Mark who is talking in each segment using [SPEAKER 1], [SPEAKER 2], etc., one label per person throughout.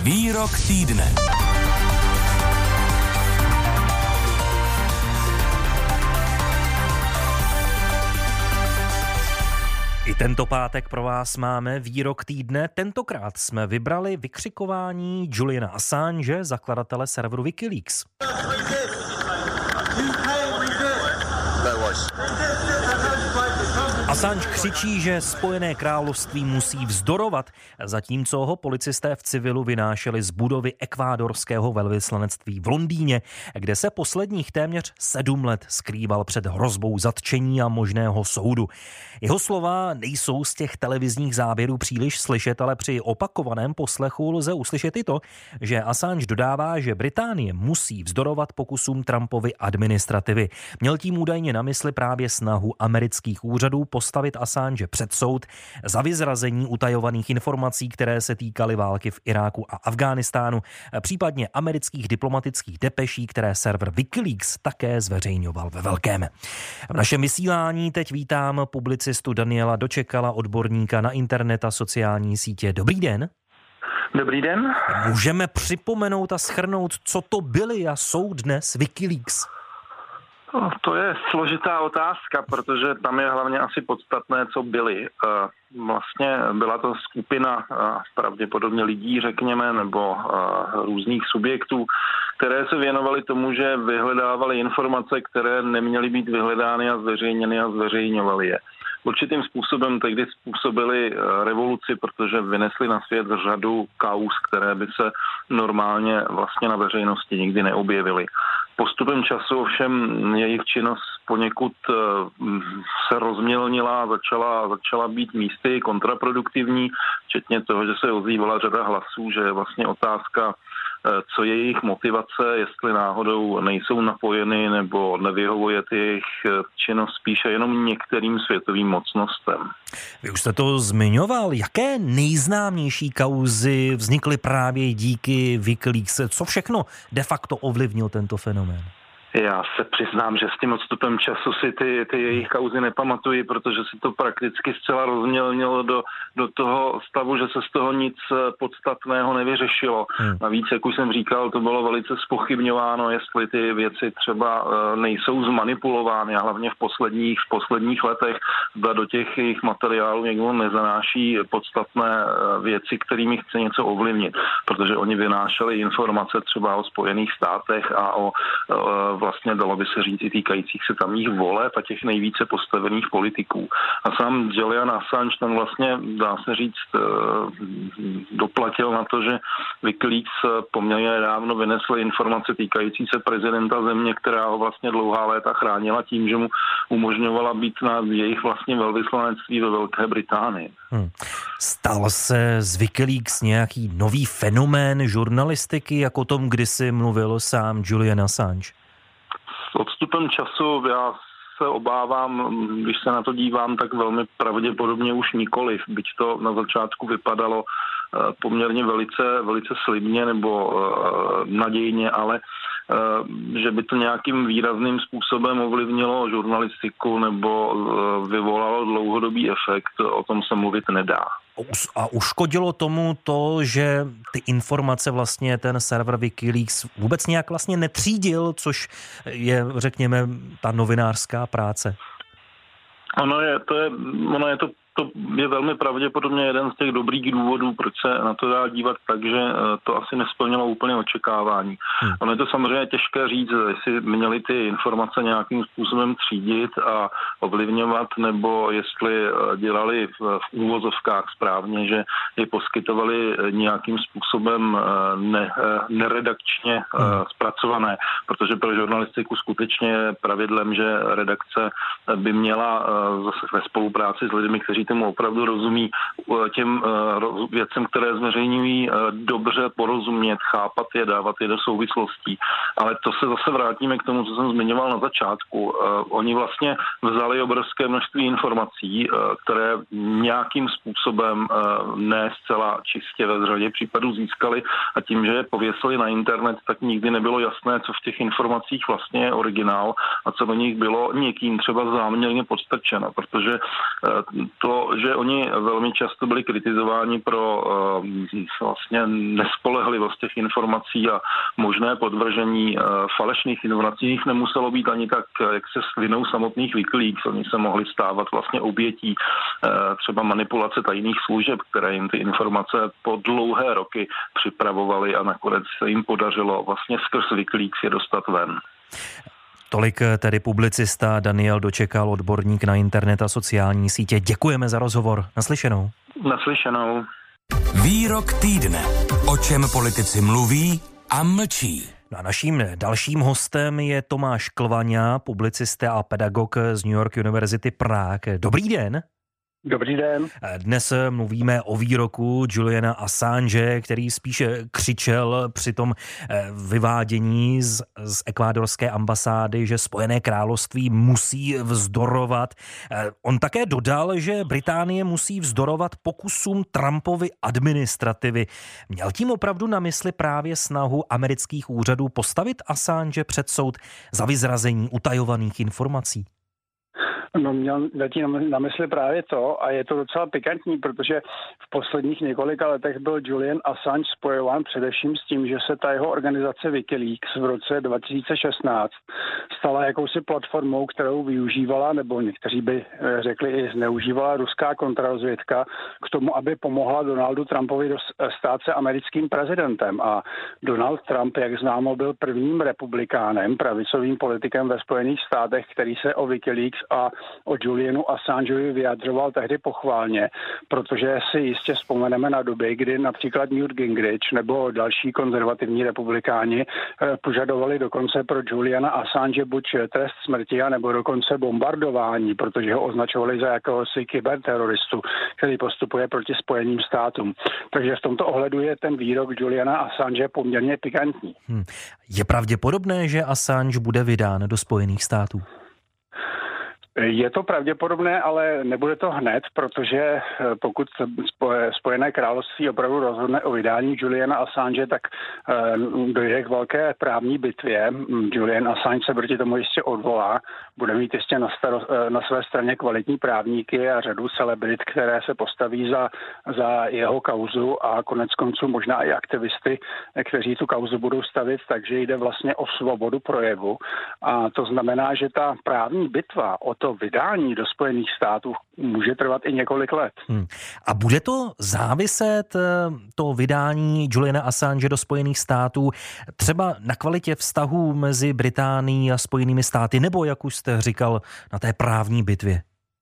[SPEAKER 1] Výrok týdne. I tento pátek pro vás máme výrok týdne. Tentokrát jsme vybrali vykřikování Juliana Assange, zakladatele serveru Wikileaks. Assange křičí, že Spojené království musí vzdorovat, zatímco ho policisté v civilu vynášeli z budovy ekvádorského velvyslanectví v Londýně, kde se posledních téměř 7 let skrýval před hrozbou zatčení a možného soudu. Jeho slova nejsou z těch televizních záběrů příliš slyšet, ale při opakovaném poslechu lze uslyšet i to, že Assange dodává, že Británie musí vzdorovat pokusům Trumpovy administrativy. Měl tím údajně na mysli právě snahu amerických úřadů postavit Assange před soud za vyzrazení utajovaných informací, které se týkaly války v Iráku a Afghánistánu, případně amerických diplomatických depeší, které server Wikileaks také zveřejňoval ve velkém. V našem vysílání teď vítám publicistu Daniela Dočekala, odborníka na internet a sociální sítě. Dobrý den.
[SPEAKER 2] Dobrý den.
[SPEAKER 1] Můžeme připomenout a shrnout, co to byly a jsou dnes Wikileaks?
[SPEAKER 2] To je složitá otázka, protože tam je hlavně asi podstatné, co byly. Vlastně byla to skupina pravděpodobně lidí, řekněme, nebo různých subjektů, které se věnovaly tomu, že vyhledávali informace, které neměly být vyhledány a zveřejněny a zveřejňovaly je. Určitým způsobem tehdy způsobili revoluci, protože vynesli na svět řadu kauz, které by se normálně vlastně na veřejnosti nikdy neobjevily. Postupem času ovšem jejich činnost poněkud se rozmělnila a začala být místy kontraproduktivní, včetně toho, že se ozývala řada hlasů, že je vlastně otázka, co je jejich motivace, jestli náhodou nejsou napojeny nebo nevyhovuje jejich činnost spíše jenom některým světovým mocnostem.
[SPEAKER 1] Vy už jste to zmiňoval. Jaké nejznámější kauzy vznikly právě díky Wikileaks? Co všechno de facto ovlivnil tento fenomén?
[SPEAKER 2] Já se přiznám, že s tím odstupem času si ty jejich kauzy nepamatuji, protože si to prakticky zcela rozmělnilo do toho stavu, že se z toho nic podstatného nevyřešilo. Navíc, jak už jsem říkal, to bylo velice zpochybňováno, jestli ty věci třeba nejsou zmanipulovány a hlavně v posledních letech do těch jejich materiálů někdo nezanáší podstatné věci, kterými chce něco ovlivnit, protože oni vynášeli informace třeba o Spojených státech a o vlastně dalo by se říct i týkajících se tamních voleb a těch nejvíce postavených politiků. A sám Julian Assange tam vlastně, dá se říct, doplatil na to, že Wikileaks poměrně nedávno vynesl informace týkající se prezidenta země, která ho vlastně dlouhá léta chránila tím, že mu umožňovala být na jejich vlastně velvyslanectví ve Velké Británii.
[SPEAKER 1] Stal se z Wikileaks nějaký nový fenomén žurnalistiky, jako o tom kdysi mluvil sám Julian Assange?
[SPEAKER 2] S odstupem času já se obávám, když se na to dívám, tak velmi pravděpodobně už nikoliv, byť to na začátku vypadalo poměrně velice slibně nebo nadějně, ale že by to nějakým výrazným způsobem ovlivnilo žurnalistiku nebo vyvolalo dlouhodobý efekt, o tom se mluvit nedá.
[SPEAKER 1] A uškodilo tomu to, že ty informace vlastně ten server Wikileaks vůbec nějak vlastně netřídil, což je, řekněme, ta novinářská práce?
[SPEAKER 2] To je velmi pravděpodobně jeden z těch dobrých důvodů, proč se na to dá dívat tak, že to asi nesplnilo úplně očekávání. Ono je to samozřejmě těžké říct, jestli měli ty informace nějakým způsobem třídit a ovlivňovat, nebo jestli dělali v úvozovkách správně, že je poskytovali nějakým způsobem neredakčně zpracované, protože pro žurnalistiku skutečně je pravidlem, že redakce by měla zase ve spolupráci s lidmi, kteří tomu opravdu rozumí, těm věcem, které zveřejňují, dobře porozumět, chápat je, dávat je do souvislostí. Ale to se zase vrátíme k tomu, co jsem zmiňoval na začátku. Oni vlastně vzali obrovské množství informací, které nějakým způsobem ne zcela čistě ve řadě případů získali a tím, že je pověsili na internet, tak nikdy nebylo jasné, co v těch informacích vlastně je originál a co do nich bylo někým třeba záměrně podstrčeno, protože to bylo, že oni velmi často byli kritizováni pro vlastně nespolehlivost těch informací a možné podvržení falešných informací. Jich nemuselo být ani tak, jak se s vinou samotných Wikileaks. Oni se mohli stávat vlastně obětí třeba manipulace tajných služeb, které jim ty informace po dlouhé roky připravovaly a nakonec se jim podařilo vlastně skrz Wikileaks je dostat ven.
[SPEAKER 1] Tolik tedy publicista Daniel Dočekal, odborník na internet a sociální sítě. Děkujeme za rozhovor. Naslyšenou.
[SPEAKER 2] Naslyšenou.
[SPEAKER 3] Výrok týdne. O čem politici mluví a mlčí.
[SPEAKER 1] No a naším dalším hostem je Tomáš Klvaňa, publicista a pedagog z New York University Prague. Dobrý den.
[SPEAKER 4] Dobrý den.
[SPEAKER 1] Dnes mluvíme o výroku Juliana Assange, který spíše křičel při tom vyvádění z ekvádorské ambasády, že Spojené království musí vzdorovat. On také dodal, že Británie musí vzdorovat pokusům Trumpovy administrativy. Měl tím opravdu na mysli právě snahu amerických úřadů postavit Assange před soud za vyzrazení utajovaných informací?
[SPEAKER 4] No, měl tím na mysli právě to a je to docela pikantní, protože v posledních několika letech byl Julian Assange spojován především s tím, že se ta jeho organizace Wikileaks v roce 2016 stala jakousi platformou, kterou využívala, nebo někteří by řekli i zneužívala ruská kontrarozvědka k tomu, aby pomohla Donaldu Trumpovi stát se americkým prezidentem. A Donald Trump, jak známo, byl prvním republikánem, pravicovým politikem ve Spojených státech, který se o Wikileaks a o Julianu Assangeovi vyjadřoval tehdy pochválně, protože si jistě vzpomeneme na doby, kdy například Newt Gingrich nebo další konzervativní republikáni požadovali dokonce pro Juliana Assange buď trest smrti, nebo dokonce bombardování, protože ho označovali za jakéhosi kyberteroristu, který postupuje proti Spojeným státům. Takže v tomto ohledu je ten výrok Juliana Assange poměrně pikantní.
[SPEAKER 1] Je pravděpodobné, že Assange bude vydán do Spojených států?
[SPEAKER 4] Je to pravděpodobné, ale nebude to hned, protože pokud Spojené království opravdu rozhodne o vydání Juliana Assange, tak dojde k velké právní bitvě. Julian Assange se proti tomu jistě odvolá, bude mít jistě na své straně kvalitní právníky a řadu celebrit, které se postaví za jeho kauzu a konec konců možná i aktivisty, kteří tu kauzu budou stavit, takže jde vlastně o svobodu projevu. A to znamená, že ta právní bitva o to vydání do Spojených států může trvat i několik let.
[SPEAKER 1] A bude to záviset, to vydání Juliana Assange do Spojených států, třeba na kvalitě vztahů mezi Británií a Spojenými státy, nebo, jak už jste říkal, na té právní bitvě?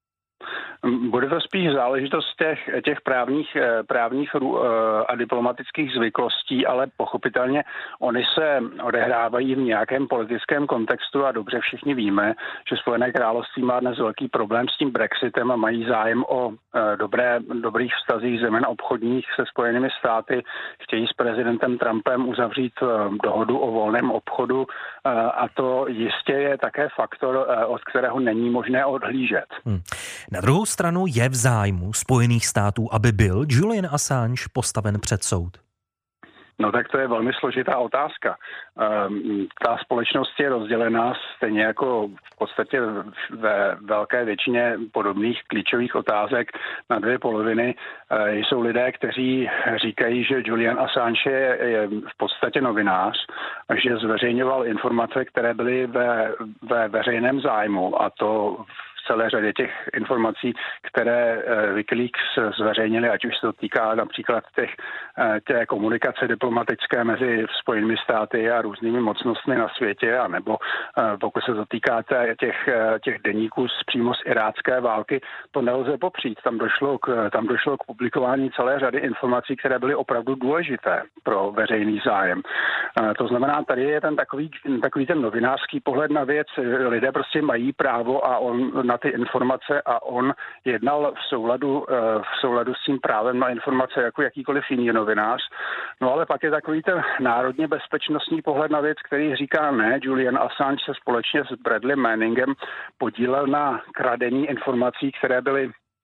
[SPEAKER 4] Bude to spíš záležitost těch právních a diplomatických zvyklostí, ale pochopitelně oni se odehrávají v nějakém politickém kontextu a dobře všichni víme, že Spojené království má dnes velký problém s tím Brexitem a mají zájem o dobrých vztazích zejména obchodních se Spojenými státy. Chtějí s prezidentem Trumpem uzavřít dohodu o volném obchodu a to jistě je také faktor, od kterého není možné odhlížet.
[SPEAKER 1] Na druhou stranu je v zájmu Spojených států, aby byl Julian Assange postaven před soud?
[SPEAKER 4] No tak to je velmi složitá otázka. Ta společnost je rozdělená stejně jako v podstatě ve velké většině podobných klíčových otázek na dvě poloviny. Jsou lidé, kteří říkají, že Julian Assange je v podstatě novinář a že zveřejňoval informace, které byly ve veřejném zájmu, a to v celé řadě těch informací, které Wikileaks zveřejnili, ať už se to týká například té komunikace diplomatické mezi Spojenými státy a různými mocnostmi na světě, anebo pokud se to týká těch deníků přímo z irácké války, to nelze popřít. Tam došlo k publikování celé řady informací, které byly opravdu důležité pro veřejný zájem. To znamená, tady je ten takový ten novinářský pohled na věc. Lidé prostě mají právo a on na ty informace a on jednal v souladu s tím právem na informace jako jakýkoliv jiný novinář. No ale pak je takový ten národně bezpečnostní pohled na věc, který říká ne, Julian Assange se společně s Bradley Manningem podílel na kradení informací, které byly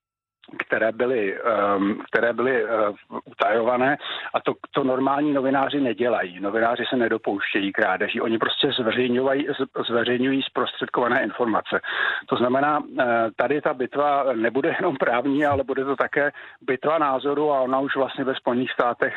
[SPEAKER 4] které byly utajované, a to normální novináři nedělají. Novináři se nedopouštějí krádeží, oni prostě zveřejňují zprostředkované informace. To znamená, tady ta bitva nebude jenom právní, ale bude to také bitva názoru a ona už vlastně ve Spojených státech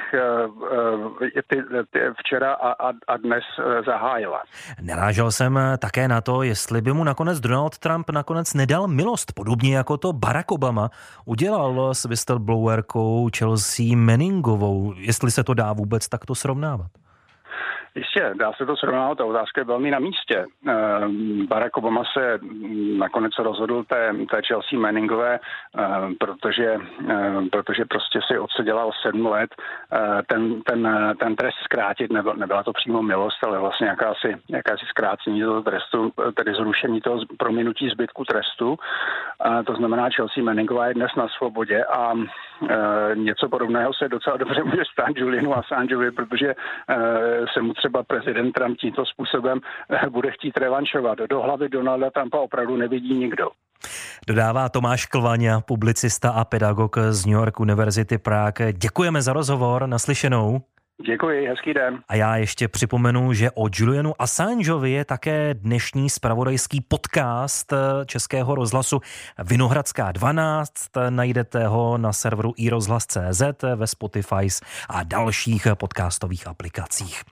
[SPEAKER 4] včera a dnes zahájila.
[SPEAKER 1] Narážel jsem také na to, jestli by mu nakonec Donald Trump nakonec nedal milost, podobně jako to Barack Obama udělal s whistleblowerkou Chelsea Manningovou. Jestli se to dá vůbec takto srovnávat?
[SPEAKER 4] Jistě, dá se to srovnávat, ta otázka je velmi na místě. Barack Obama se nakonec rozhodl té Chelsea Manningové, protože prostě si odseděla o 7 let ten trest zkrátit, nebyla to přímo milost, ale vlastně jakási zkrácení toho trestu, tedy zrušení toho prominutí zbytku trestu. To znamená, Chelsea Manningová je dnes na svobodě a něco podobného se docela dobře může stát Julianu Assangeovi, protože se mu třeba prezident Trump tímto způsobem bude chtít revanšovat. Do hlavy Donalda Trumpa opravdu nevidí nikdo.
[SPEAKER 1] Dodává Tomáš Klvaňa, publicista a pedagog z New York University Prague. Děkujeme za rozhovor, naslyšenou.
[SPEAKER 4] Děkuji, hezký den.
[SPEAKER 1] A já ještě připomenu, že o Julianu Assangeovi je také dnešní zpravodajský podcast Českého rozhlasu Vinohradská 12. Najdete ho na serveru iRozhlas.cz, ve Spotify a dalších podcastových aplikacích.